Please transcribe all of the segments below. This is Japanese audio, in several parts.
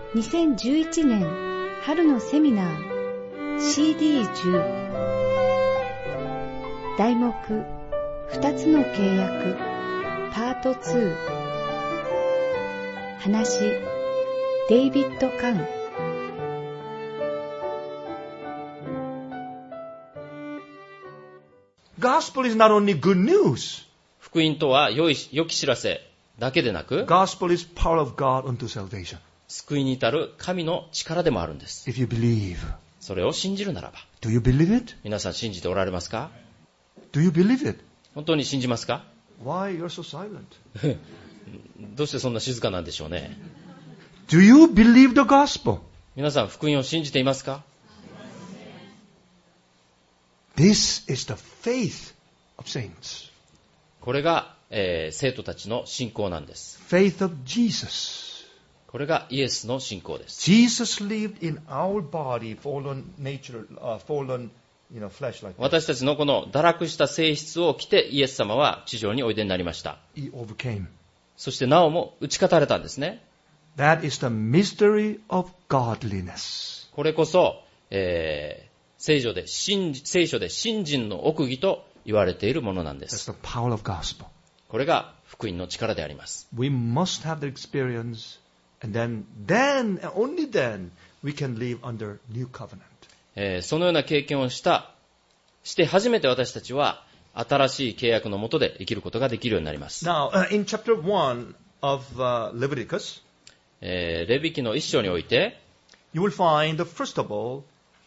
2011年春のセミナー CD10 題目2つの契約パート2話デイビッド・カン。 Gospel is not only good news. 福音とは良き知らせだけでなく、 Gospel is power of God unto salvation. 救いに至る神の力でもあるんです。 If you believe. それを信じるならば。 Do you believe it? 皆さん信じておられますか？ Do you believe it? 本当に信じますか？ Why you're so silent? どうしてそんな静かなんでしょうね。 Do you believe the gospel? 皆さん福音を信じていますか？ This is the faith of saints. これが、生徒たちの信仰なんです。 Faith of Jesus. これがイエスの信仰です。 Jesus lived in our body, fallen nature, fallen, flesh like that. 私たちのこの堕落した性質を着てイエス様は地上においでになりました。 He overcame. そしてなおも打ち勝たれたんですね。 That is the mystery of godliness. これこそ、聖書で信心の奥義と言われているものなんで That's す。 the power of gospel. これが福音の力であります。 We must have the experience, and then, and only then, we can live under new covenant. そのような経験をして初めて私たちは新しい契約の下で生きることができるようになります。 Now, in chapter 1 of Leviticus, レビ記の一章において、 you will find, first of all,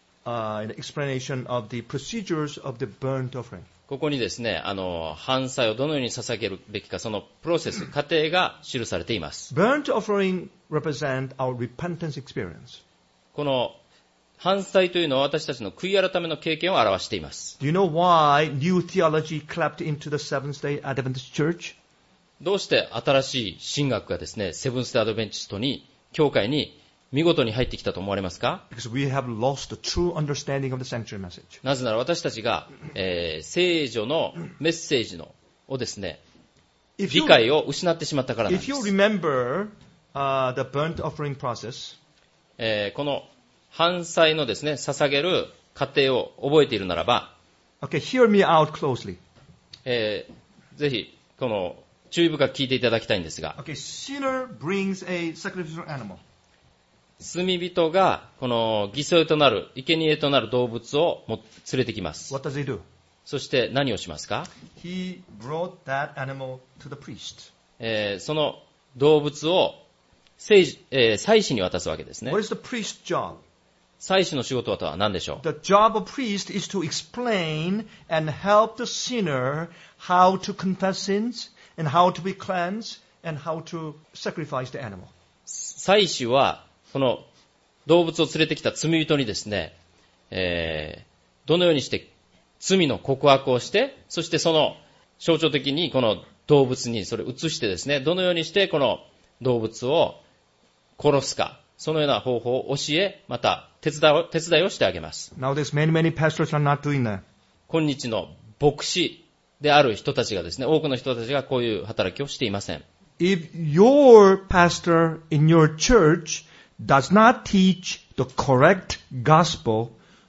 an explanation of the procedures of the burnt offering. ここにですね、燔祭をどのように捧げるべきか、そのプロセス、過程が記されています。 Burnt offering represent our repentance experience. この燔祭というのは私たちの悔い改めの経験を表しています。 Do you know why new theology crept into the Seventh-day Adventist Church? どうして新しい神学がですね、セブンスデーアドベンチストに、教会に見事に入ってきたと思われますか？ Because we have lost the true understanding of the sanctuary message. なぜなら私たちが、聖書のメッセージをですね、理解を失ってしまったからなんで If す。 you remember the burnt offering process, この燔祭のですね、捧げる過程を覚えているならば、 okay, hear me out closely. ぜひ、この注意深く聞いていただきたいんですが、 Okay, sinner brings a sacrificial animal. 罪人がこの犠牲となる、生贄となる動物を連れてきます。 What does he do? そして何をしますか？ He brought that animal to the priest. その動物を祭司に渡すわけですね。 What is the priest's job? 祭司の仕事とは何でしょう？ The job of priest is to explain and help the sinner how to confess sins and how to be cleansed and how to sacrifice the animal. 祭司はこの動物を連れてきた罪人にですね、どのようにして罪の告白をして、そしてその象徴的にこの動物にそれを移してですね、どのようにしてこの動物を殺すか、そのような方法を教え、また手伝いをしてあげます。 Nowadays many pastors are not doing that. 今日の牧師である人たちがですね、多くの人たちがこういう働きをしていません。 If your pastor in your church does not teach the correct gospel,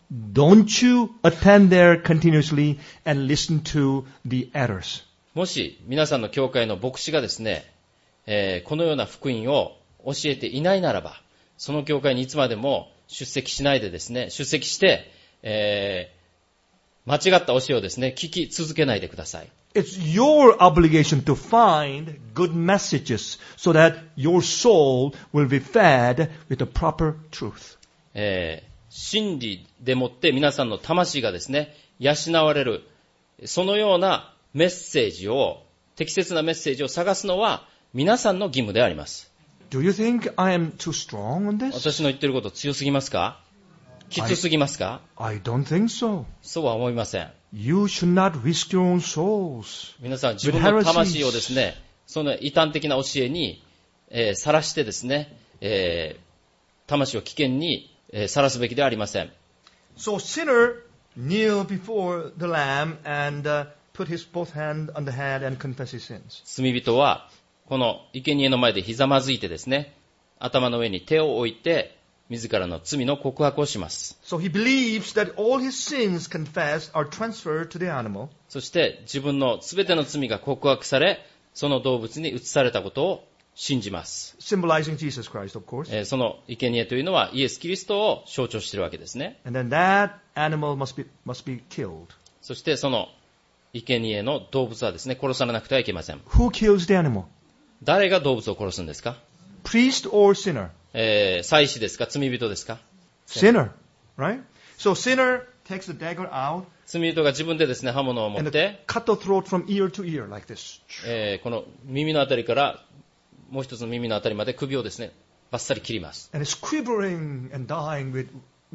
don't you attend there continuously and listen to the errors. もし皆さんの教会の牧師がですね、このような福音を教えていないならば、その教会にいつまでも出席しないでですね、出席して、間違った教えをですね、聞き続けないでください。 It's your obligation to find good messages so that your soul will be fed with the proper truth. 真理でもって皆さんの魂がですね、養われる、そのようなメッセージを、適切なメッセージを探すのは皆さんの義務であります。 Do you think I am too strong on this? 私の言ってること強すぎますか？きつすぎますか？ I don't think so. そうは思いません。 You should not risk your own souls. 皆さん自分の魂をですね、その異端的な教えにさらしてですね、魂を危険にさらすべきではありません。 So sinner kneel before the Lamb and put his both hand on the head and confess his sins. 罪人はこの生贄の前でひざまずいてですね、 頭の上に手を置いて、自らの罪の告白をします。 So he believes that all his sins confessed are transferred to the animal. そして自分のすべての罪が告白され、その動物に移されたことを信じます。 Symbolizing Jesus Christ, of course. その生贄というのはイエス・キリストを象徴しているわけですね。 And then that animal must be killed. そしてその生贄の動物はですね、殺されなくてはいけません。 Who kills the animal? 誰が動物を殺すんですか？ Priest or sinner? 祭司ですか？罪人ですか？ Sinner, right? So sinner takes the dagger out 罪人が自分でですね、刃物を持っ and て、 cut the throat from ear to ear like this. この耳のあたりからもう一つの耳のあたりまで首をですね、バッサリ切ります。 And it's quivering and dying with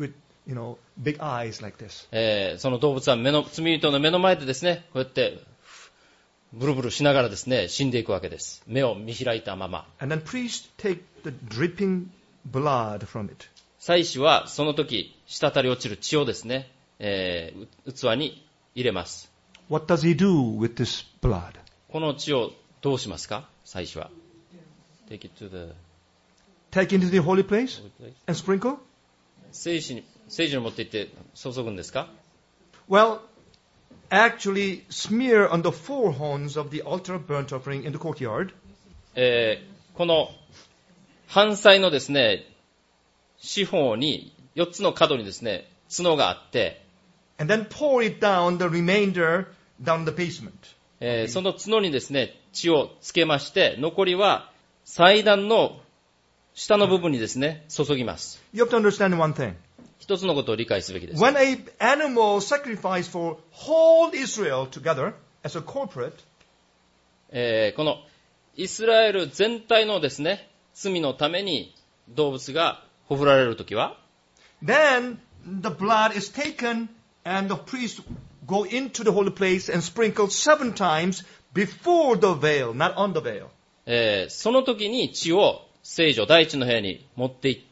big eyes like this. その動物は罪人の目の前でですね、こうやってブルブルしながらですね、死んでいくわけです。目を見開いたまま。 And then priests take the dripping blood from it. 祭司はその時滴り落ちる血をですね、器に入れます。 What does he do with this blood? この血をどうしますか？祭司は Take it to the Take into the holy place and sprinkle? 聖地に持って行って注ぐんですか？ Well, actually smear on the four horns of the altar of burnt offering in the courtyard. この燔祭のですね、四方に4つの角にですね、角があって、 And then pour it down the remainder down the basement. その角にですね、血をつけまして、残りは祭壇の下の部分にですね、注ぎます。 You have to understand one thing. 一つのことを理解すべきです。 When an animal sacrificed for whole Israel together as a corporate, このイスラエル全体のですね、罪のために動物がほふられるときは、 then the blood is taken and the priest go into the holy place and sprinkle 7 times before the veil, not on the veil. その時に血を聖所第一の部屋に持って行って、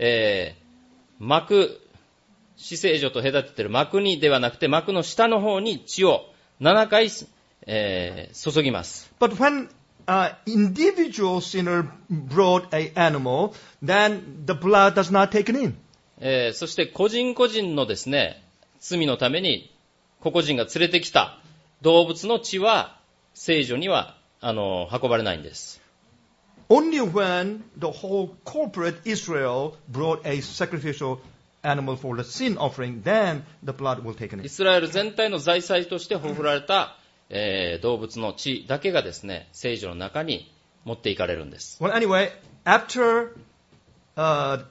幕、至聖所と隔てている幕にではなくて幕の下の方に血を7回、注ぎます。 But when individual sinner brought an animal, then the blood does not taken in. そして個人個人のですね、罪のために個々人が連れてきた動物の血は聖所には運ばれないんです。 Only when the whole corporate Israel brought a sacrificial animal for the sin offering, then the blood will taken イ in. スラエル全体の財産としてほふられた、動物の血だけがですね、聖所の中に持っていかれるんです。 Well, anyway, after the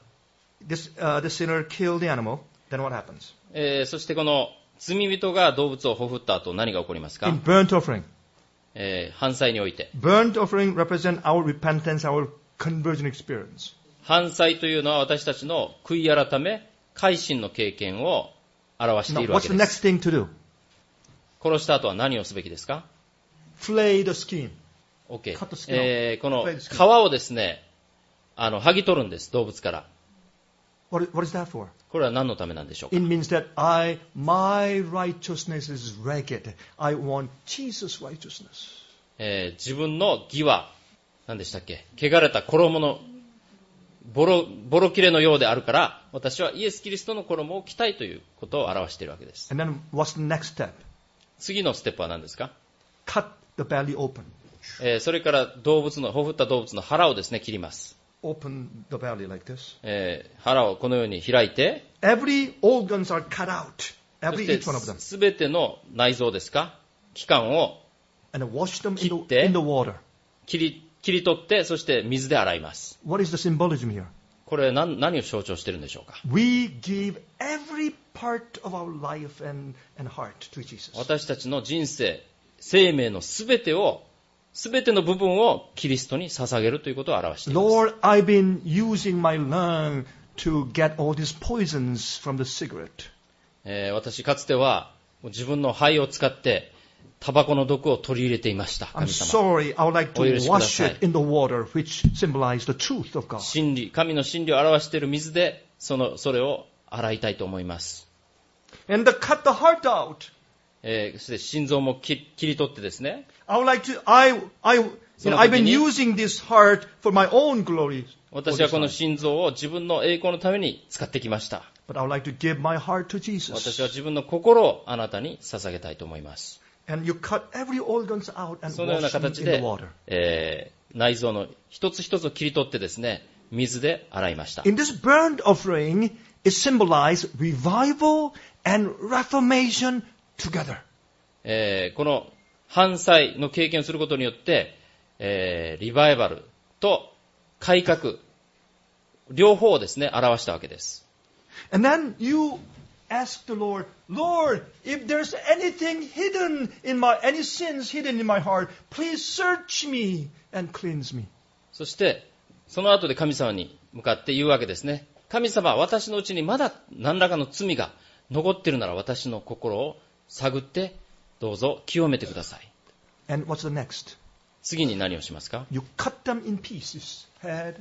sinner killed the animal, then what happens? そしてこの罪人が動物をほふった後何が起こりますか？ In burnt offering. 燔祭において。 Burnt offering represent our repentance, our conversion experience. 燔祭というのは私たちの悔い改め、改心の経験を表してい Now, るわ what's け the で next す。 thing to do? 殺した後は何をすべきですか？ Flay the skin. OK。 Cut the skin off. この Flay the skin. 皮をですね、剥ぎ取るんです、動物から。 What is that for? これは何のためなんでしょうか？ It means that my righteousness is ragged. I want Jesus' righteousness. 自分の義は、何でしたっけ？汚れた衣のボロ切れのようであるから、私はイエス・キリストの衣を着たいということを表しているわけです。 And then what's the next step? 次のステップは何ですか？ Cut the belly open. それからほふった動物の腹をですね、切ります。 Open the belly like this. 腹をこのように開いて、 Every organs are cut out. そ Every して each one of them. すべての内臓ですか？器官を And then wash them 切って in the water. 切り取って、そして水で洗います。 What is the symbolism here? これは何を象徴しているんでしょうか？ We give every part of our life and heart to Jesus. 私たちの人生、生命のすべての部分をキリストに捧げるということを表しています。 Lord, I've been using my lung to get all these poisons from the cigarette. 私かつては自分の肺を使ってタバコの毒を取り入れていました。 I'm 神様。 sorry, I would like to お許しくだ wash さい。 it in the water which symbolize the truth of God. 真理、神の真理を表している水でそれを洗いたいと思います。 And cut the heart out. そして心臓も切り取ってですね。 I would like to, その I've 時 been に using this heart for my own glory. 私はこの心臓を自分の栄光のために使ってきました。 But I would like to give my heart to 私 Jesus. は自分の心をあなたに捧げたいと思います。 And you cut every organs out and そのような wash them 形 in the で、 water. 内臓の一つ一つを切り取ってですね、水で洗いました。 In this burnt offering, it symbolizes revival and reformation together. この犯罪の経験をすることによって、リバイバルと改革、両方をですね、表したわけです。 And then you ask the Lord, Lord, if there's anything hidden in any sins hidden in my heart, please search me and cleanse me. そして、その後で神様に向かって言うわけですね。神様、私のうちにまだ何らかの罪が残っているなら私の心を探ってどうぞ清めてください。 And what's the next? 次に何をしますか？ You cut them in pieces. Head,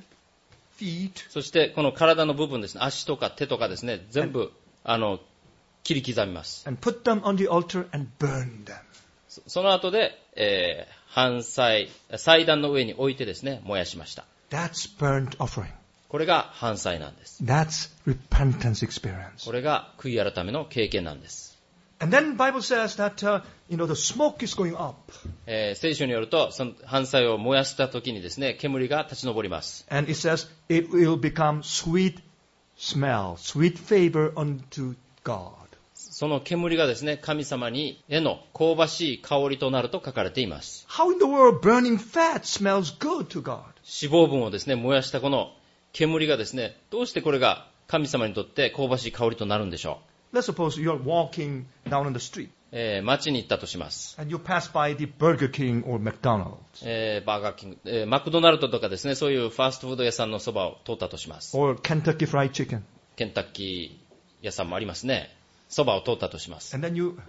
feet. そしてこの体の部分ですね、足とか手とかですね、全部切り刻みます。 And put them on the altar and burn them. その後で、祭壇の上に置いてですね、燃やしました。 That's burnt offering. これが犯罪なんです。 That's repentance experience. これが悔い改めの経験なんです。 And then the Bible says that, the smoke is going up. 聖書によると、その犯罪を燃やした時にですね、煙が立ち上ります。 And it says it will become sweet smell, sweet favor unto God. その煙がですね、神様への香ばしい香りとなると書かれています。 How in the world burning fat smells good to God? 脂肪分をですね、燃やしたこの煙がですね、どうしてこれが神様にとって香ばしい香りとなるんでしょ Let's suppose you're walking down on the street う。街に行ったとします。 and you pass by the Burger King or McDonald's. バーガーキング、マクドナルドとかですね、そういうファーストフード屋さんのそばを通ったとします。 Or Kentucky Fried Chicken. ケンタッキー屋さんもありますね。そばを通ったとします。 And then you,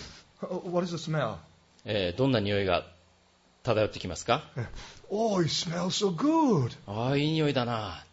what is the smell? どんな匂いが漂ってきますか？ Oh, it smells so good. ああ、いい匂いだな。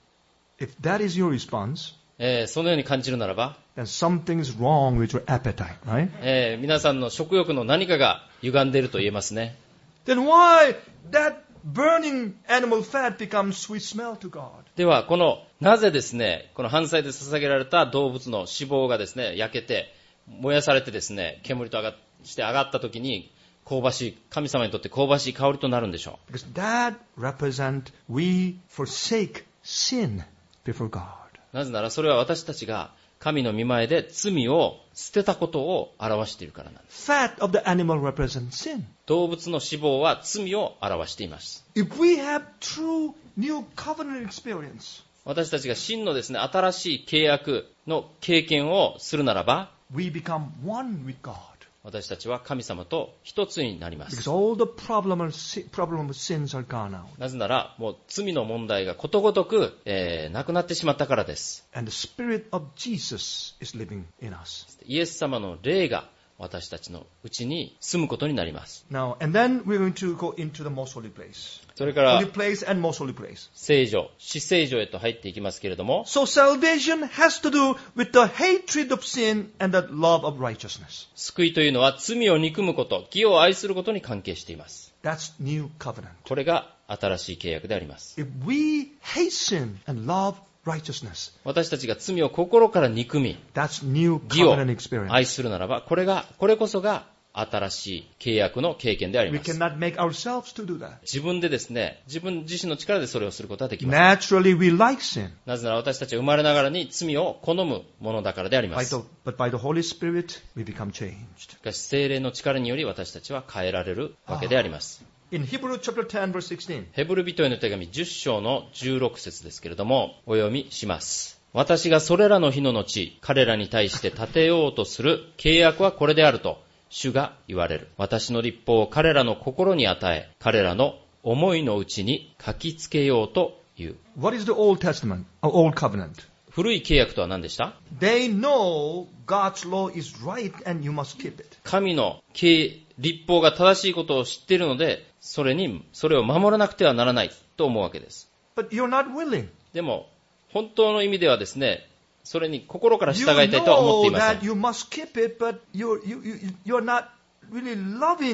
If that is your response, そのように感じるならば、 then something's wrong with your appetite, right? 皆さんの食欲の何かが歪んでいると言えますね。 Then why that burning animal fat becomes sweet smell to God? では、なぜですね、この犯罪で捧げられた動物の脂肪がですね、焼けて、燃やされてですね、煙として上がった時に、香ばしい、神様にとって香ばしい香りとなるんでしょう。 Because that represents we forsake sin before God. なぜならそれは私たちが神の御前で罪を捨てたことを表しているからなんです。 Fat of the animal represents sin. 動物の脂肪は罪を表しています。 If we have true new covenant experience, 私たちが真のですね、新しい契約の経験をするならば、 we become one with God. 私たちは神様と一つになりま Because す。 all the problem of sins are gone out. なぜなら、もう罪の問題がことごとく、なくなってしまったからです。 And the Spirit of Jesus is living in us. イエス様の霊が私たちのうちに住むことになります。 Now, and then we're going to go into the most holy place. それから Holy place and most holy place. 聖女、至聖女へと入っていきますけれども、 So salvation has to do with the hatred of sin and the love of righteousness. 救いというのは罪を憎むこと、義を愛することに関係しています。 That's new covenant. これが新しい契約であります。 If we hate sin and love righteousness, 私たちが罪を心から憎み、 that's new 義を covenant experience. 愛するならば、これこそが新しい契約の経験であり We ます。 cannot make ourselves to do that. 自分でですね、自分自身の力でそれをすることはできません。 Naturally, we like sin. なぜなら私たちは生まれながらに罪を好むものだからであります。 But by the Holy Spirit, we become changed. しかし聖霊の力により私たちは変えられるわけであります。 In Hebrew chapter 10, verse 16, ヘブル人への手紙10章の16節ですけれども、お読みします。私がそれらの日の後、彼らに対して立てようとする契約はこれであると、主が言われる。私の律法を彼らの心に与え、彼らの思いのうちに書きつけようという。 what is the Old Testament, Old Covenant? 古い契約とは何でした？ They know God's law is right and you must keep it. 神の律法が正しいことを知っているので、それを守らなくてはならないと思うわけです。 But you're not willing. でも、本当の意味ではですね、それに心から You 従いたいとは思ってい know ません that。you must keep it, but you're not really loving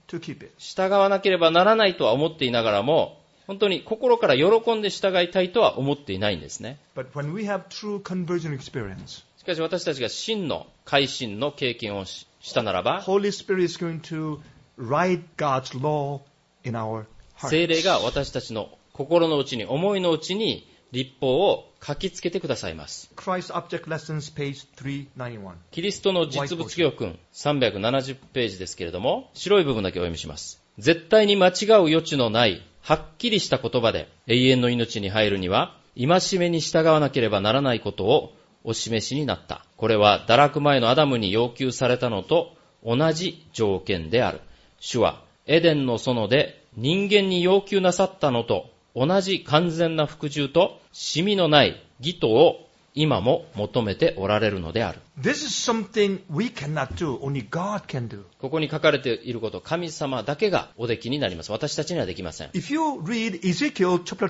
to keep it. 従わなければならないとは思っていながらも、本当に心から喜んで従いたいとは思っていないんですね。 But when we have true conversion experience, しかし私たちが真の改心の経験をしたならば、 Holy Spirit is going to write God's law in our hearts. 聖霊が私たちの心の内に、思いの内に律法を書きつけてくださいます。 Christ Object Lessons, page 391. キリストの実物教訓370ページですけれども、白い部分だけお読みします。絶対に間違う余地のないはっきりした言葉で永遠の命に入るには、戒めに従わなければならないことをお示しになった。これは堕落前のアダムに要求されたのと同じ条件である。主はエデンの園で人間に要求なさったのと同じ完全な服従とシミのない義とを今も求めておられるのである。 This is something we cannot do, only God can do. ここに書かれていること、神様だけがおできになります。私たちにはできません。 If you read Ezekiel chapter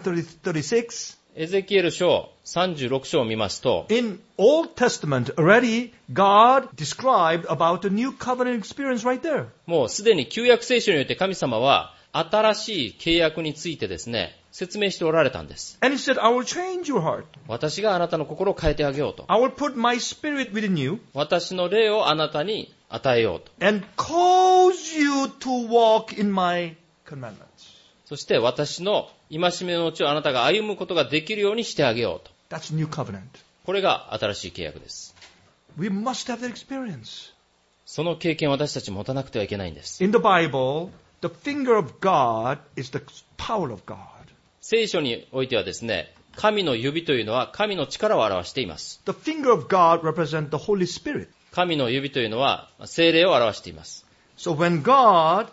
36, エゼキエル書36章を見ますと、 in Old Testament already God described about the new covenant experience right there. もうすでに旧約聖書によって神様は新しい契約についてですね、説明しておられたんです。 And he said, I will change your heart. 私があなたの心を変えてあげようと。 I will put my spirit within you 私の霊をあなたに与えようと。 and cause you to walk in my commandments. そして私の戒めのうちをあなたが歩むことができるようにしてあげようと。 That's new covenant. これが新しい契約です。 We must have that experience. その経験を私たち持たなくてはいけないんです。 In the Bible, the finger of God is the power of God. 聖書においてはですね、神の指というのは神の力を表しています。 The finger of God represents the Holy Spirit. 神の指というのは聖霊を表しています。 So when God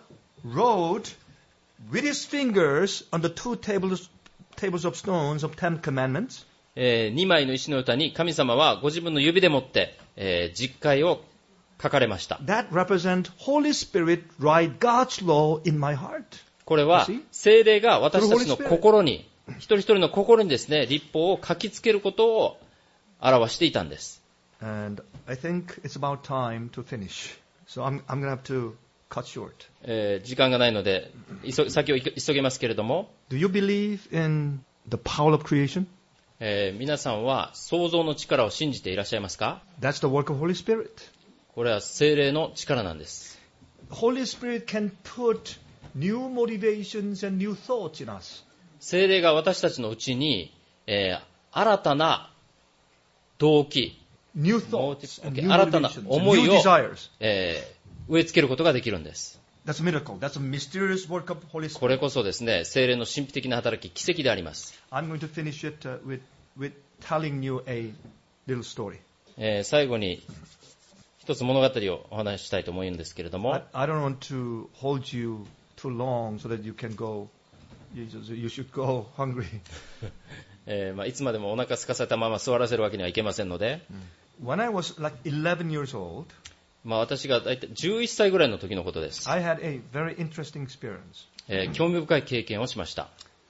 wrote with his fingers on the two tables of stones of Ten Commandments, 2枚の石の歌に神様はご自分の指でもって、実戒を書かれました。 that represents Holy Spirit write God's law in my heart. これは You see? 聖霊が私たちの心に、一人一人の心にですね、律法を書きつけることを表していたんです。 And I think it's about time to finish. So I'm going to have to cut short. 時間がないので先を急げますけれども、 Do you believe in the power of creation? 皆さんは創造の力を信じていらっしゃいますか？ That's the work of Holy Spirit. これは聖霊の力なんです。 Holy Spirit can put new motivations and new thoughts in us. 聖霊が私たちのうちに、新たな動機、 New thoughts and new 新たな motivations, 思い new を、 desires. 植え付けることができるんです。 That's a miracle. That's a mysterious work of Holy これ Spirit. こそですね、聖霊の神秘的な働き、奇跡であります。 I'm going to finish it with telling you a little story. 最後に一つ物語をお話ししたいと思うんですけれども、 I don't want to hold you too long so that you can go, you should go hungry. いつまでもお腹空かせたまま座らせるわけにはいけませんので、 When I was like 11 years old, 私が大体11歳ぐらいの時のことです。 I had a very interesting experience. 興味深い経験をしました。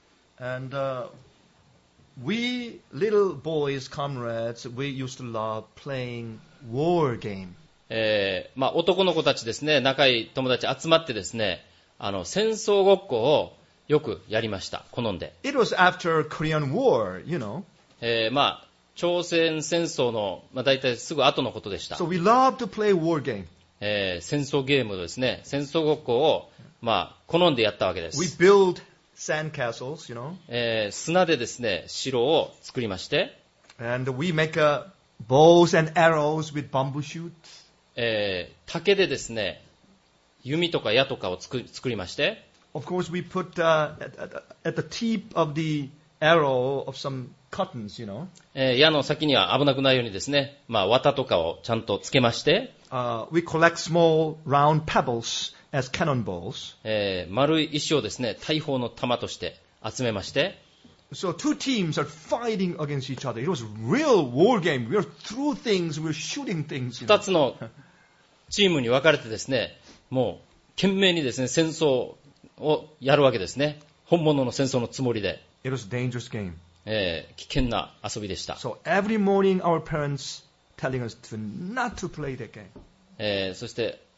And we little boys, comrades, we used to love playing war game. 男の子たちですね、仲いい友達集まってですね、戦争ごっこをよくやりました。好んで。 It was after Korean War, you know. 朝鮮戦争の、大体すぐ後のことでした。 So we loved to play war game. 戦争ゲームですね、戦争ごっこを、好んでやったわけで We す。 build sand castles, you know. 砂でですね、城を作りまして、 And we make bows and arrows with bamboo shoots. 竹でですね、弓とか矢とかを作りまして、 Of course, we put at the tip of the arrow of some cottons, you know. 矢の先には危なくないようにですね、綿とかをちゃんとつけまして、 We collect small round pebbles as cannonballs. 丸い石をですね、大砲の弾として集めまして、 So two teams are fighting against each other. It was a real war game. We were through things, we were shooting things. You 二 know. つのチームに分かれてですね、もう懸命にですね、戦争をやるわけですね。本物の戦争のつもりで、 It was a dangerous game. 危険な遊びでした。 So every morning our parents telling us not to play that game. そして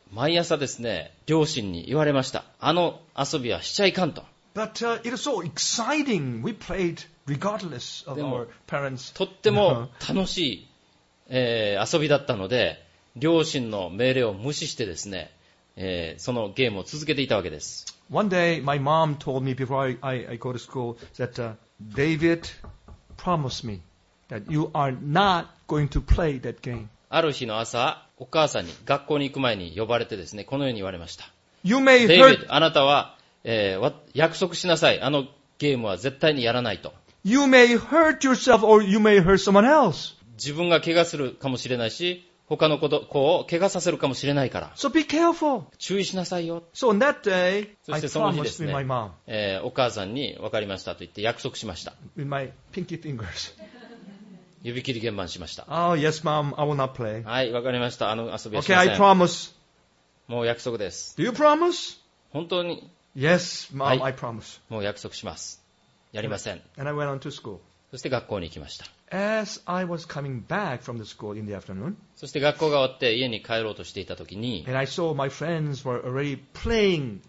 毎朝ですね、両親に言われました。あの遊びはしちゃいかんと。 But it was so exciting. We played regardless of でも our parents. とっても楽しい、遊びだったので、両親の命令を無視してですね、そのゲームを続けていたわけです。 One day, my mom told me before I go to school that David promised me that you are not going to play that game. ある日の朝、お母さんに学校に行く前に呼ばれてですね、このように言われました。 You may デイビッ hurt ド、あなたは、約束しなさい。あのゲームは絶対にやらないと。 you may hurt yourself or you may hurt someone else. 自分が怪我するかもしれないし、他の子を怪我させるかもしれないから。 So be careful. 注意しなさいよ。 So on that day, そ I してその日で promised す with ね、 my mom お母さんに分かりましたと言って約束しました。 with my pinky fingers. 指切り鍵盤しました。 Oh yes, mom, I will not play. はい、分かりました。あの遊びはし Okay, ま I せん。 promise. もう約束です。 Do you promise? 本当に Yes, mom, I- I promise. もう約束します。やりません。 And I went on to school. そして学校に行きました。 As I was coming back from the school in the afternoon, そして学校が終わって家に帰ろうとしていた時に、 and I saw my friends were already playing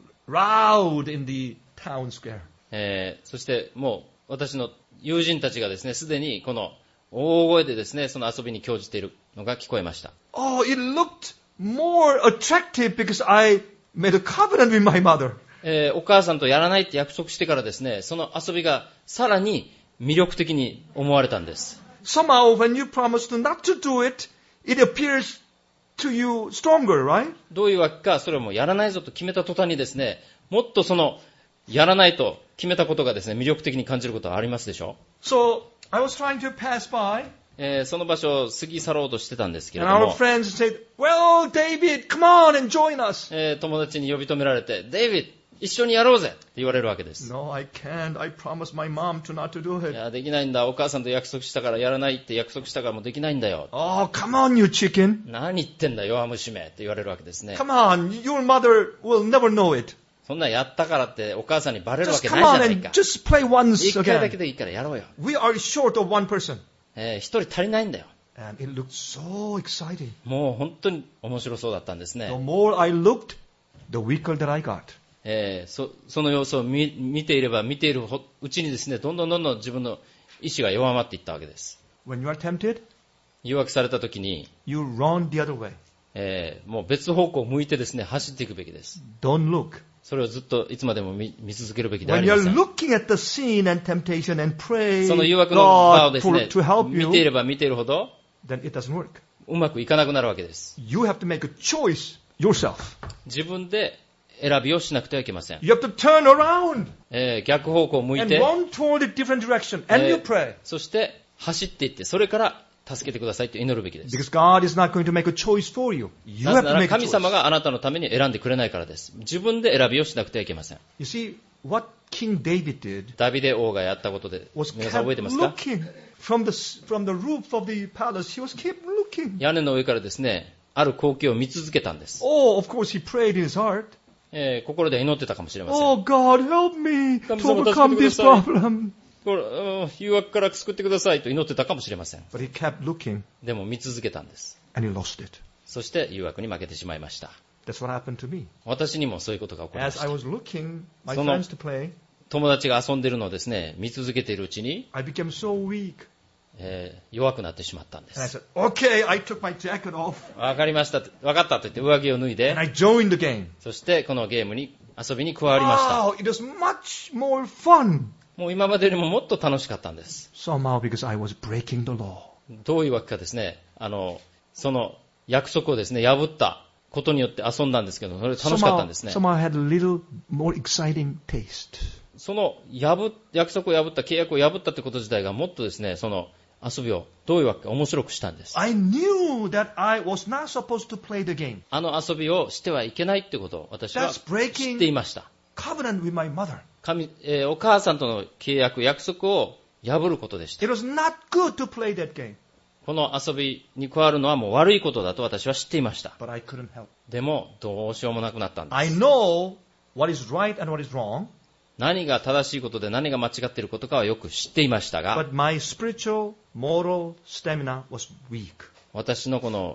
loud in the town square. そしてもう私の友人たちがですね、すでにこの大声でですね、その遊びに興じているのが聞こえました。 Oh, it looked more attractive because I made a covenant with my mother. お母さんとやらないって約束してからですね、その遊びがさらに魅力的に思われたんです。 Somehow, when you promise to not to do it, it appears to you stronger, right? どういうわけか、それをもうやらないぞと決めた途端にですね、もっとそのやらないと決めたことがですね、魅力的に感じることはありますでしょ So I was trying to pass by, う。その場所を過ぎ去ろうとしてたんですけれ and ど our も、 friends said, "Well, David, come on and join us." 友達に呼び止められて、デイビッド、一緒にやろうぜって言われるわけです。 No, I can't. I promised my mom to not to do い it. や、できないんだ。お母さんと約束したからやらないって約束したからもうできないんだよ。 Oh, come on, you chicken. 何言ってんだ、弱虫めって言われるわけですね。 Come on, your mother will never know it. そんなんやったからってお母さんにバレるわ Just け come ないじゃ on ない and か。 just play once 一回だけ again. でいいからやろうよ。 We are short of one person. 一人足りないんだよ。 And it looked so exciting. もう本当に面白そうだったんですね The。more I looked, the weaker that I got. その様子を見ていれば見ているうちにですね、どんどん自分の意志が弱まっていったわけです。 When you are tempted, 誘惑された時に、 you run the other way. もう別方向を向いてですね、走っていくべきです。 Don't look. それをずっといつまでも見続けるべきであ When りま you're せん。 looking at the sin and temptation and pray その誘惑の場を God ですね、 to help 見てい you, れば見ているほど、 then it doesn't work. うまくいかなくなるわけです。 You have to make a choice yourself. 自分で選びをしなくてはいけません。 You have to turn around 逆方向を向い and て、 run toward a different direction. And you pray. そして走っていって、それから助けてくださいと祈るべきです。 Because God is not going to make a choice for you. You な have ぜ to なら make a 神 choice. 様があなたのために選んでくれないからです。自分で選びをしなくてはいけません。 You see, what King David did ダビデ王がやったことで、 was 皆さん kept 覚えてますか？ looking from the roof of the palace. He was kept looking. 屋根の上からですね、ある光景を見続けたんです。 Oh, of course, he prayed in his heart. 心で祈ってたかもしれません。 Oh, God, help me to 神様 overcome 助けて this ください。 problem. これ誘惑から救ってくださいと祈ってたかもしれません。 But he kept looking でも見続けたんです。 and he lost it. そして誘惑に負けてしまいました。 That's what happened to me. 私にもそういうことが起こりま As し I た。 was looking my その friends to play, 友達が遊んでるのをですね、見続けているうちに、 I became so weak. 弱くなってしまったんで And I す。 said, okay, I took my jacket off わかりました。わかったと言って上着を脱い and で、 I joined the game. そしてこのゲームに遊びに加わりました。 Wow, it was much more fun. もう今までよりももっと楽しかったんです。 Somehow because I was breaking the law. どういうわけかですね、その約束をですね、破ったことによって遊んだんですけど、それ楽しかったんですね。 Somehow I had a little more exciting taste. その約束を破った、契約を破ったってこと自体がもっとですね、その遊びをどういうわけか面白くしたんです。 I knew that I was not supposed to play the game. あの遊びをしてはいけないってことを私は That's breaking 知っていました。 Covenant with my mother. お母さんとの契約、約束を破ることでした。 It was not good to play that game. この遊びに加わるのはもう悪いことだと私は知っていました。 But I couldn't help. でもどうしようもなくなったんです。 I know what is right and what is wrong, 何が正しいことで何が間違っていることかはよく知っていましたが、 but my spiritual, moral stamina was weak. 私のこの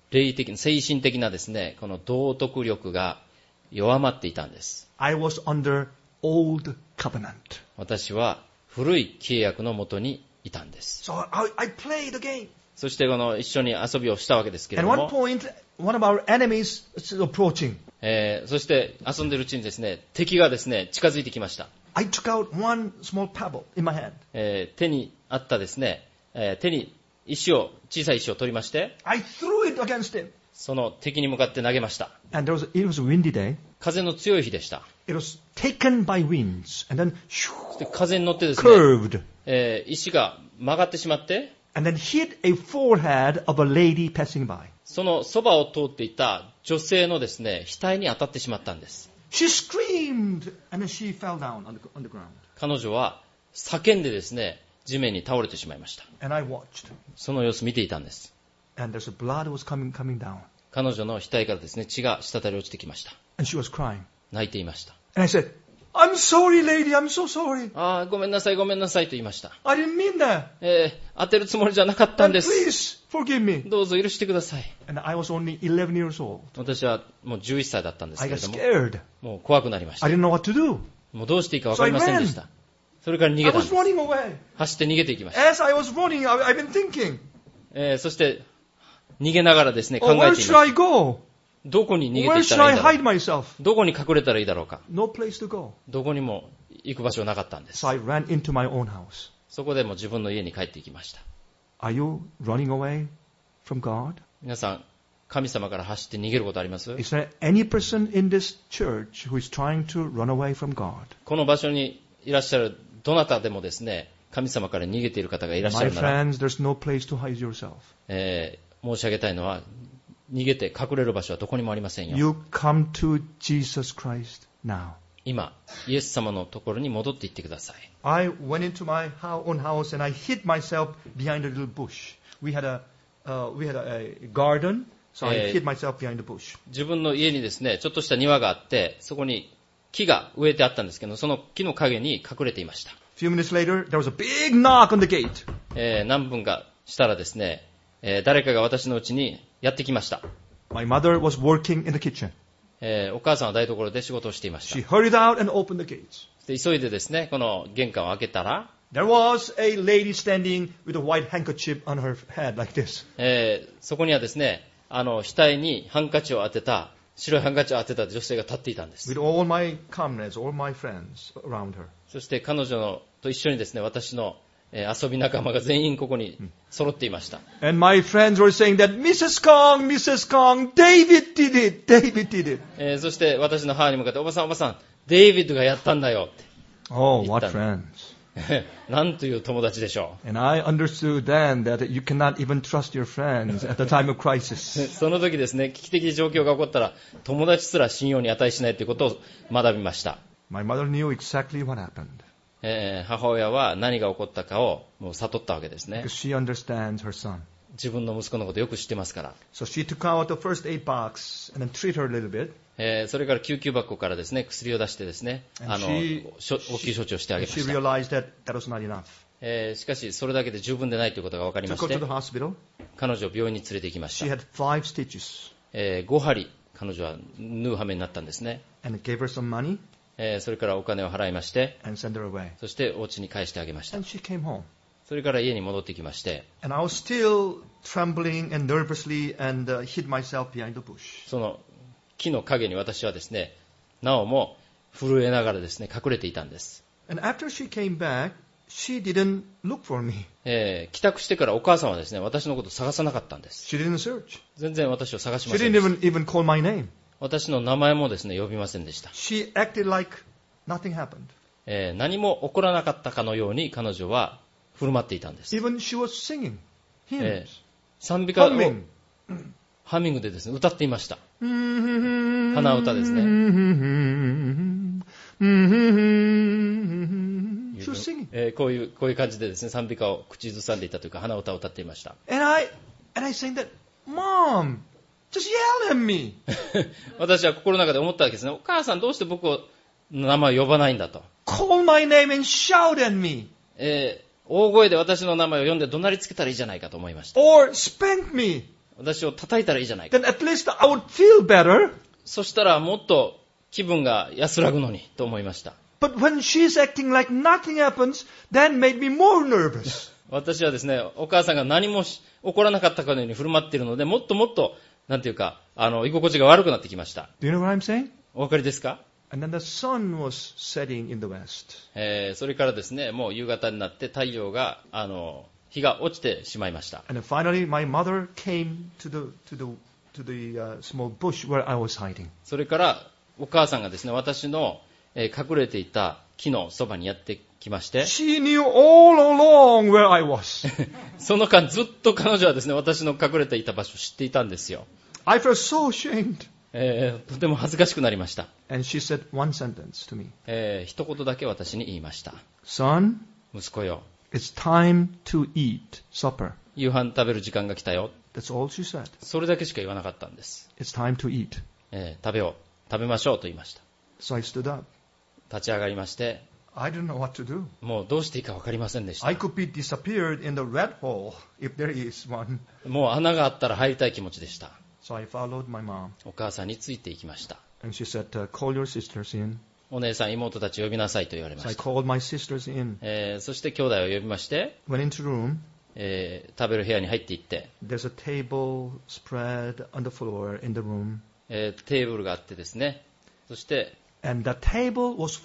霊的な、精神的なですね、この道徳力が弱まっていたんです。 I was under old covenant. 私は古い契約のもとにいたんです。 So I played the game. そして一緒に遊びをしたわけですけれど At も、 one point, one of our enemies is approaching. そして遊んでるうちにですね、敵がですね、近づいてきました。 I took out one small pebble in my hand. 手にあったですね、手に小さい石を取りまして、 I threw it against him. その敵に向かって投げました。 And it was a windy day. 風の強い日でした。 It was taken by winds and then そして風に乗ってですね、 curved 石が曲がってしまって、 and then hit a forehead of a lady passing by. そのそばを通っていた女性のですね、額に当たってしまったんです。 She screamed and then she fell down on the ground. 彼女は叫んでですね、地面に倒れてしまいました。 And I watched. その様子見ていたんです。 And there's a blood was coming down. 彼女の額からですね、血が滴り落ちてきました。 And she was crying. 泣いていました。 And I said, I'm sorry, lady. I'm so sorry. ごめんなさい、ごめんなさいと言いました。 I didn't mean that. 当てるつもりじゃなかったん And です。 please forgive me. どうぞ許してください。 And I was only 11 years old. 私はもう11歳だったんです I けれ got ども、 scared. もう怖くなりまし I た。 didn't know what to do. もうどうしていいか分かりませんでした。それから逃 I げたん was です。 running away. 走って逃げていきました。 As I was running, I've been thinking, そして逃げながらですね、考 oh, え where てい should ま I した。 go? どこに逃げて Where いった should らいい I んだろ hide う。 myself? どこに隠れたらいいだろうか。 No place to go. どこにも行く場所なかったんです。 So I ran into my own house. そこでも自分の家に帰っていきました。 Are you running away from God? 皆さん、神様から走って逃げることあります？ Is there any person in this church who is trying to run away from God? この場所にいらっしゃるどなたでもですね、神様から逃げている方がいらっしゃ My るなら、 friends, there's no place to hide yourself. 申し上げたいのは、逃げて隠れる場所はどこにもありませんよ。 You come to Jesus Christ now. 今、イエス様のところに戻っていってください。 I went into my own house and I hid myself behind a little bush. We had a garden, so I hid myself behind the bush. 自分の家にですね、ちょっとした庭があって、そこに木が植えてあったんですけど、その木の陰に隠れていました。 A few minutes later, there was a big knock on the gate. 何分かしたらですね、誰かが私の家にやってきました。 My mother was working in the kitchen. お母さんは台所で仕事をしていました。 She hurried out and opened the gates. で急いでですね、この玄関を開けたら、 There was a lady standing with a white handkerchief on her head like this. そこにはですね、額にハンカチを当てた、白いハンカチを当てた女性が立っていたんです。 With all my comrades, all my friends around her. そして彼女と一緒にですね、私の遊び仲間が全員ここに揃っていました。 And my friends were saying that, Mrs. Kong, David did it. そして私の母に向かって、おばさん、デイビッドがやったんだよって。 Oh, what friends. なんという友達でしょう。 And I understood then that you cannot even trust your friends at the time of crisis. その時ですね、危機的状況が起こったら、友達すら信用に値しないということを学びました。 My mother knew exactly what happened. 母親は何が起こったかをもう悟ったわけですね。 Because she understands her son. 自分の息子のことをよく知ってますから。 So she took out the first aid box and then treated her a little bit. それから救急箱からですね、薬を出してですね、大きい処置をしてあげま She した。 realized that that was not enough. しかし、それだけで十分でないということが分かりま Took し her て to the、hospital. 彼女を病院に連れて行きまし She た。 had 5 stitches. 5針、彼女は縫う羽目になったんですね。 And it gave her some money それからお金を払いまして、 and sent her away. そしてお家に返してあげました。 And she came home. それから家に戻ってきまして、 And I was still trembling and nervously and hid myself behind the bush. その木の陰に私はですね、なおも震えながらですね、隠れていたんです。 And after she came back, she didn't look for me. 帰宅してからお母さんはですね、私のことを探さなかったんです。 She didn't search. 全然私を探し She ませんで didn't した。 even call my name. 私の名前もですね、呼びませんでした。 She acted like nothing happened. 何も起こらなかったかのように彼女は振る舞っていたんです。 Even she was singing hymns. 賛美歌を Humming. ハミングでですね、歌っていました。鼻歌ですね。 She was singing. こういう感じでですね、賛美歌を口ずさんでいたというか、鼻歌を歌っていました。 And I sang that, Mom, just yell at me. 私は心の中で思ったわけですね。お母さんどうして僕の名前を呼ばないんだと。 Call my name and shout at me. 大声で私の名前を呼んで怒鳴りつけたらいいじゃないかと思いました。 Or spank me. 私を叩いたらいいじゃないか。 Then at least I would feel better. そしたらもっと気分が安らぐのにと思いました。 But when she's acting like nothing happens, that made me more nervous. 私はですね、お母さんが何も起こらなかったかのように振る舞っているので、もっともっと、なんていうか、居心地が悪くなってきました。 Do you know what I'm saying? お分かりですか？ And then the sun was setting in the west. それからですね、もう夕方になって太陽が、日が落ちてしまいました。 And then finally my mother came to the small bush where I was hiding. それからお母さんがですね、私の、隠れていた木のそばにやってきまして、 She knew all along where I was. その間ずっと彼女はですね、私の隠れていた場所を知っていたんですよ。 I felt so ashamed. とても恥ずかしくなりました。 And she said one sentence to me. 一言だけ私に言いました。 Son, 息子よ、 it's time to eat supper. 夕飯食べる時間が来たよ。 That's all she said. それだけしか言わなかったんです。 It's time to eat. 食べましょうと言いました。 So I stood up. 立ち上がりまして、 I didn't know what to do. もうどうしていいか分かりませんでした。 I could be disappeared in the rat hole if there is one. もう穴があったら入りたい気持ちでした。 So I followed my mom. お母さんについていきました。 And she said, call your sisters in. お姉さん、妹たち呼びなさいと言われま So I した。 called my sisters in. そして兄弟を呼びまして、 Went into the room. 食べる部屋に入っていって、 There's a table spread on the floor in the room. テーブルがあってですね、そして、 And the table was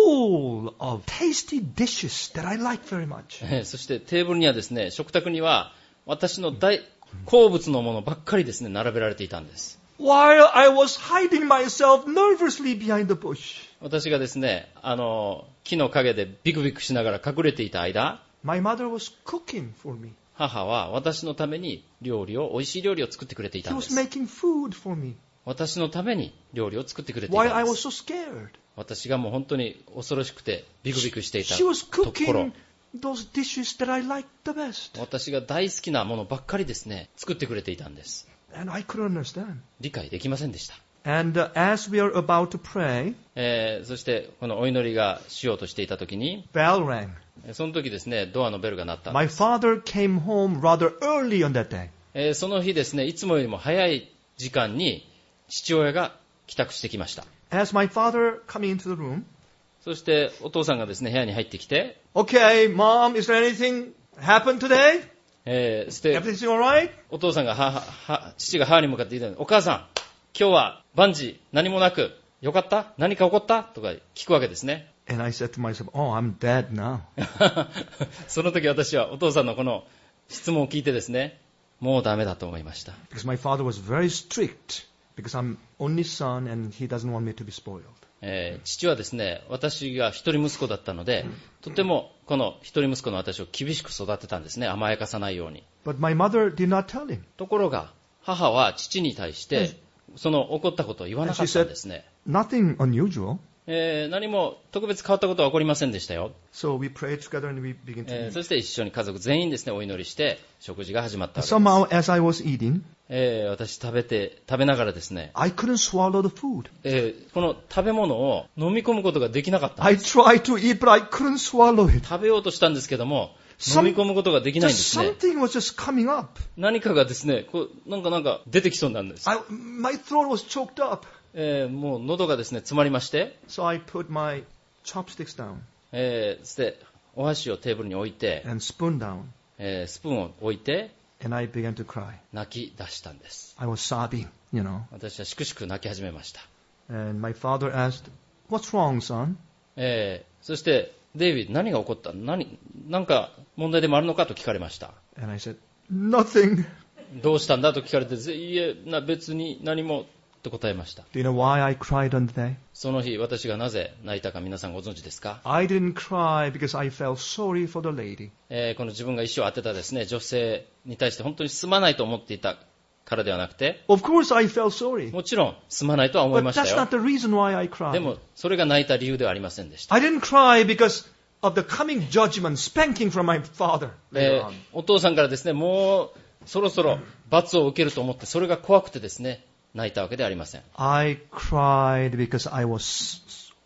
full of tasty dishes that I like very much. そしてテーブルにはですね、食卓には私の大好物のものばっかりですね、並べられていたんです。 While I was hiding myself nervously behind the bush, 私がですね、木の陰でビクビクしながら隠れていた間、 my mother was cooking for me. 母は私のために美味しい料理を作ってくれていた She んで was す。 making food for me 私のために料理を作ってくれていた while I んで was す。 so scared. 私がもう本当に恐ろしくてビクビクしていた She was ところ、 cooking those dishes that I liked the best. 私が大好きなものばっかりですね、作ってくれていたんです。 And I couldn't understand. 理解できませんでした。 And as we are about to pray, そしてこのお祈りがしようとしていた時に、 bell rang. その時ですね、ドアのベルが鳴ったん My です。 father came home rather early on that day. その日ですね、いつもよりも早い時間に父親が帰宅してきました。 As my father coming into the room, そしてお父さんがですね、部屋に入ってきて、 okay, mom, is there anything happened today? そして Everything alright? お父さんが父が母に向かって言ったの、お母さん、今日は万事何もなくよかった？何か起こった？とか聞くわけですね。 And I said to myself, oh, I'm dead now. その時私はお父さんのこの質問を聞いてですね、もうダメだと思いました。 Because my father was very strict because I'm only son and he doesn't want me to be spoiled. 父はですね、私が一人息子だったので、とてもこの一人息子の私を厳しく育てたんですね、甘やかさないように。 But my mother did not tell him. ところが母は父に対してその起こったことを言わなかったんですね。 Nothing unusual. 何も特別変わったことは起こりませんでしたよ。 So we prayed together and we began to eat. そして一緒に家族全員ですね、お祈りして食事が始まったわけです。 Somehow, as I was eating, 私食べながらですね、 I couldn't swallow the food. この食べ物を飲み込むことができなかったん I です。 tried to eat, but I couldn't swallow it. 食べようとしたんですけども、飲み込むことができないんで Just すね。 something was just coming up. 何かがですね、なんか出てきそうなんです。 My throat was choked up. もう喉がですね、詰まりまして、 So I put my chopsticks down そしてお箸をテーブルに置いて、 and spoon down, スプーンを置いて and I began to cry. 泣き出したんです。 I was sobbing, you know. 私はしくしく泣き始めました。 And my father asked, "What's wrong, son?" そしてデイビッド、何が起こったの？なんか問題でもあるのかと聞かれました。 And I said, "Nothing." どうしたんだと聞かれて、いえ、別に何もと答えました。 Do you know why I cried on the day? その日、私がなぜ泣いたか皆さんご存知ですか？ I didn't cry because I felt sorry for the lady. この自分が石を当てたですね、女性に対して本当にすまないと思っていたからではなくて、 Of course I felt sorry. もちろんすまないとは思い But ました that's よ。 not the reason why I で cried. も、それが泣いた理由ではありませんでした。 I didn't cry because of the coming judgment, spanking from my father later on. お父さんからですね、もうそろそろ罰を受けると思って、それが怖くてですね、泣いたわけではありません。 I cried because I was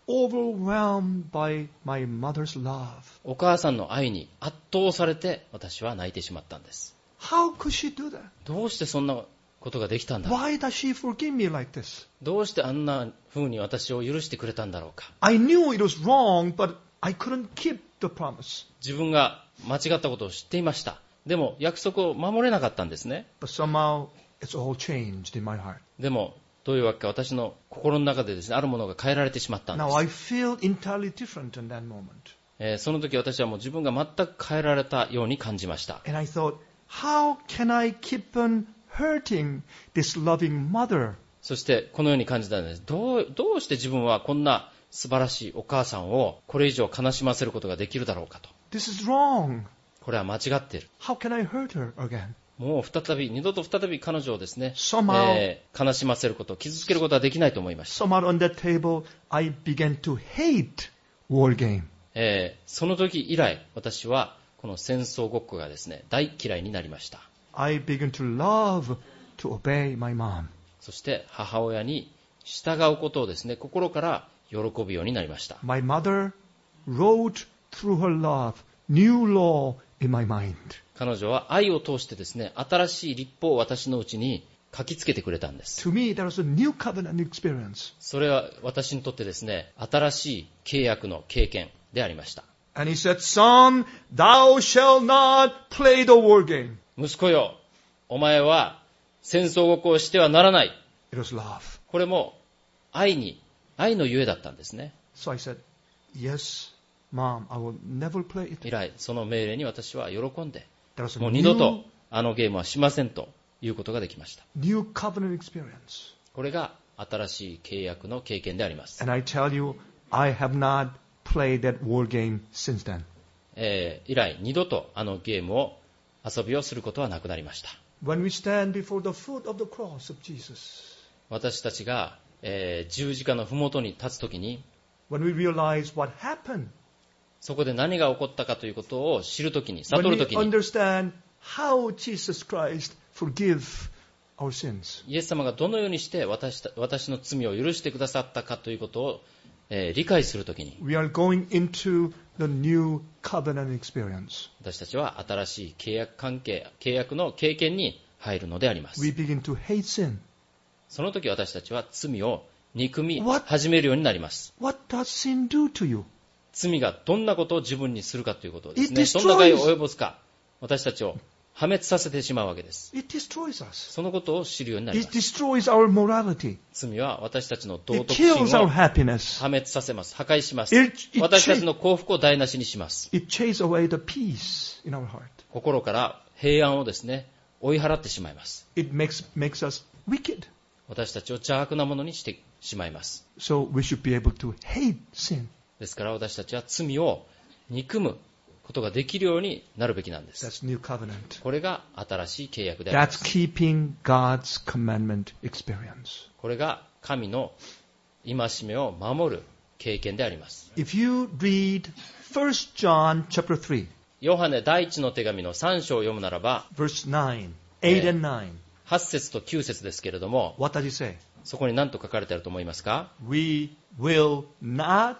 overwhelmed by my mother's love. お母さんの愛に圧倒されて私は泣いてしまったんです。 How could she do that? どうしてそんなことができたんだろう。 Why does she forgive me like this? どうしてあんな風に私を許してくれたんだろうか。 I knew it was wrong, but I couldn't keep the promise. 自分が間違ったことを知っていました。でも約束を守れなかったんですね。 But somehow it's all changed in my heart. でもどういうわけか私の心の中でですね、あるものが変えられてしまったんで Now す。 I feel entirely different in that moment. その時私はもう自分が全く変えられたように感じました。 And I thought, how can I keep on hurting this loving mother? そしてこのように感じたんです。どうして自分はこんな素晴らしいお母さんをこれ以上悲しませることができるだろうかと。 This is wrong. これは間違っている。 How can I hurt her again? もう二度と再び彼女をですね、 Somehow, 悲しませること、傷つけることはできないと思いました。 somehow on that table, I began to hate war game. その時以来、私はこの戦争ごっこがですね、大嫌いになりました。 I began to love to obey my mom. そして母親に従うことをですね、心から喜ぶようになりました。 My mother wrote through her love new law in my mind. 彼女は愛を通してですね、新しい立法を私のうちに書きつけてくれたんです。 To me, that was a new covenant experience. それは私にとってですね、新しい契約の経験でありました。 And he said, Son, thou shalt not play the war game. 息子よ、お前は戦争ごっこをしてはならない。 It was love. これも愛のゆえだったんですね。 So I said, Yes, Mom, I will never play it. 以来、その命令に私は喜んで、 That was も a う二度とあのゲームはしませんということができました。 new covenant experience. これが新しい契約の経験であります。 And I tell you, I have not played that war game since then. 以来、二度とあのゲームを遊びをすることはなくなりました。 When we stand before the foot of the cross of Jesus, 私たちが、十字架のふもとに立つときに、 when we realize what happened, そこで何が起こったかということを知るときに、 when 悟る we ときに、 understand how Jesus Christ forgive our sins, イエス様がどのようにして私の罪を許してくださったかということを、理解するときに、 we are going into the new covenant experience. 私たちは新しい契約の経験に入るのであります。 We begin to hate sin. その時私たちは罪を憎み What? 始めるようになります。 What does sin do to you? 罪がどんなことを自分にするかということをです It ね、 destroys. どんな害を及ぼすか、私たちを破滅させてしまうわけです。 It destroys us. そのことを知るようになり It ます。 destroys our morality. 罪は私たちの道 It 徳心 kills を our happiness. 破滅させます。破壊します。 It 私たちの幸福を台無しにします。 It chases away the peace in our heart. 心から平安をですね、追い払ってしまいます。 It makes us wicked. 私たちを邪悪なものにしてしまいます。 So we should be able to hate sin. ですから私たちは罪を憎むことができるようになるべきなんです。 That's new covenant. これが新しい契約でありま That's す。 keeping God's commandment experience. これが神の戒めを守る経験であります。 If you read 1 John chapter 3, ヨハネ第一の手紙の3章を読むならば、 verse 9, 8 and 9, 8節と9節ですけれども、 what does he say? そこに何と書かれてあると思いますか？ We do not,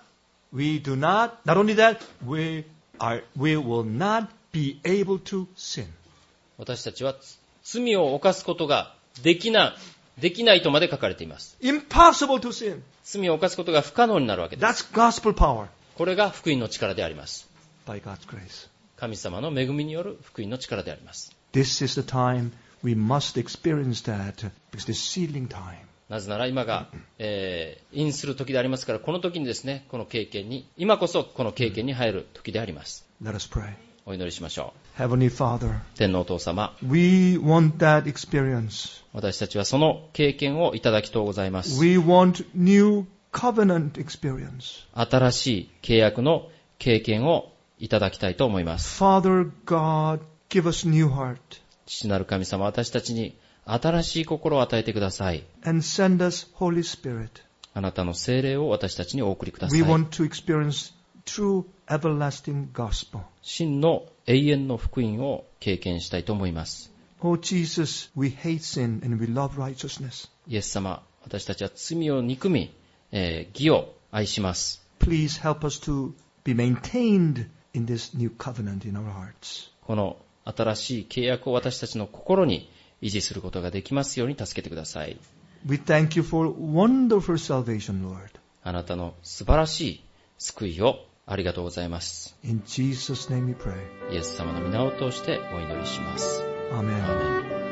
not only that, we will not be able to sin. 私たちは罪を犯すことができないとまで書かれています。 Impossible to sin. 罪を犯すことが不可能になるわけです。 That's gospel power これが福音の力であります。 by God's grace. 神様の恵みによる福音の力であります。 This is the time we must experience that because it's sealing time. なぜなら今が、因する時でありますから、この時にですね、今こそこの経験に入る時であります。 Let us pray. お祈りしましょ Heavenly Father, う。天皇お父様、 we want that experience. 私たちはその経験をいただきとうございます。 We want new covenant experience. 新しい契約の経験をいただきたいと思います。 Father God, give us new heart 父なる神様、私たちに新しい心を与えてください。 and send us Holy Spirit. あなたの聖霊を私たちにお送りください。 We want to experience true everlasting gospel. 真の永遠の福音を経験したいと思います。 Oh Jesus, we hate sin and we love righteousness. イエス様、私たちは罪を憎み、義を愛します。 Please help us to be maintained in this new covenant in our hearts. この新しい契約を私たちの心に維持することができますように助けてください。 We thank you for wonderful salvation, Lord. あなたの素晴らしい救いをありがとうございます。 In Jesus' name we pray. イエス様の皆を通してお祈りします。アーメン。